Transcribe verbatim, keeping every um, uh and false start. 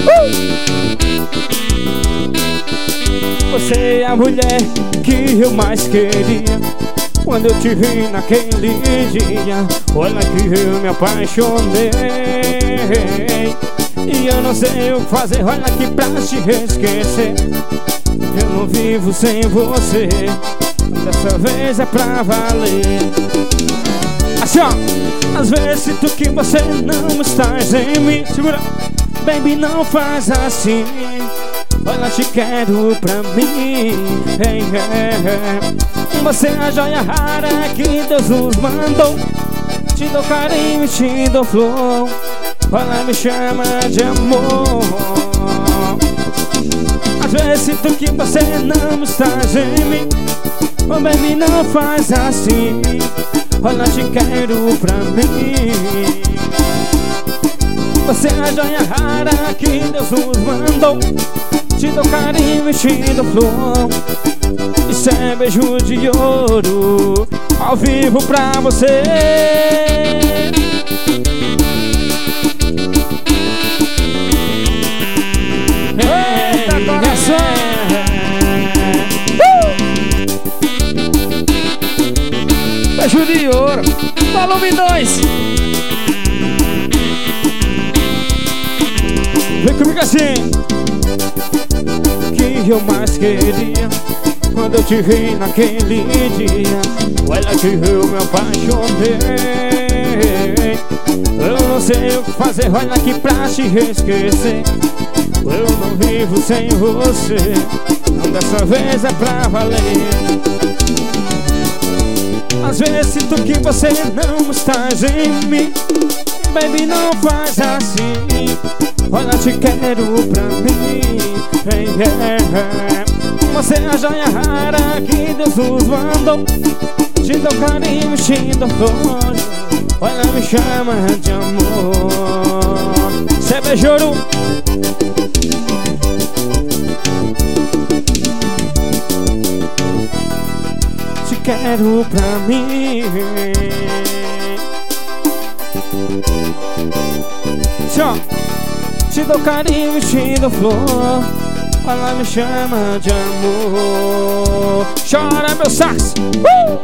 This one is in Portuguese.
Você é a mulher que eu mais queria. Quando eu te vi naquele dia, olha que eu me apaixonei. E eu não sei o que fazer, olha que pra te esquecer. Eu não vivo sem você, dessa vez é pra valer. Assim ó, às vezes sinto que você não estás em mim. Segura, baby, não faz assim. Olha, te quero pra mim. Hey, hey, hey. Você é a joia rara que Deus nos mandou. Te dou carinho, te dou flor. Olha, me chama de amor. Às vezes sinto que você não está em mim. Oh, baby, não faz assim. Olha, te quero pra mim. Você é a joia rara que Deus nos mandou. Te dou carinho e te dou flor. Isso é beijo de ouro, ao vivo pra você. Eita, coração! uh! Beijo de ouro, volume dois. Vem comigo assim. Que eu mais queria. Quando eu te vi naquele dia, olha que eu me apaixonei. Eu não sei o que fazer, olha que pra te esquecer. Eu não vivo sem você, não, dessa vez é pra valer. Às vezes sinto que você não está em mim. Baby, não faz assim. Olha, te quero pra mim. Hey, hey, hey. Você é a joia rara que Deus nos mandou. Te dou carinho, te dou flor. Olha, me chama de amor. Cê é beijouro. Te quero pra mim. Tchau. Te dou carinho, te dou flor. Ela me chama de amor. Chora, meu sax. uh!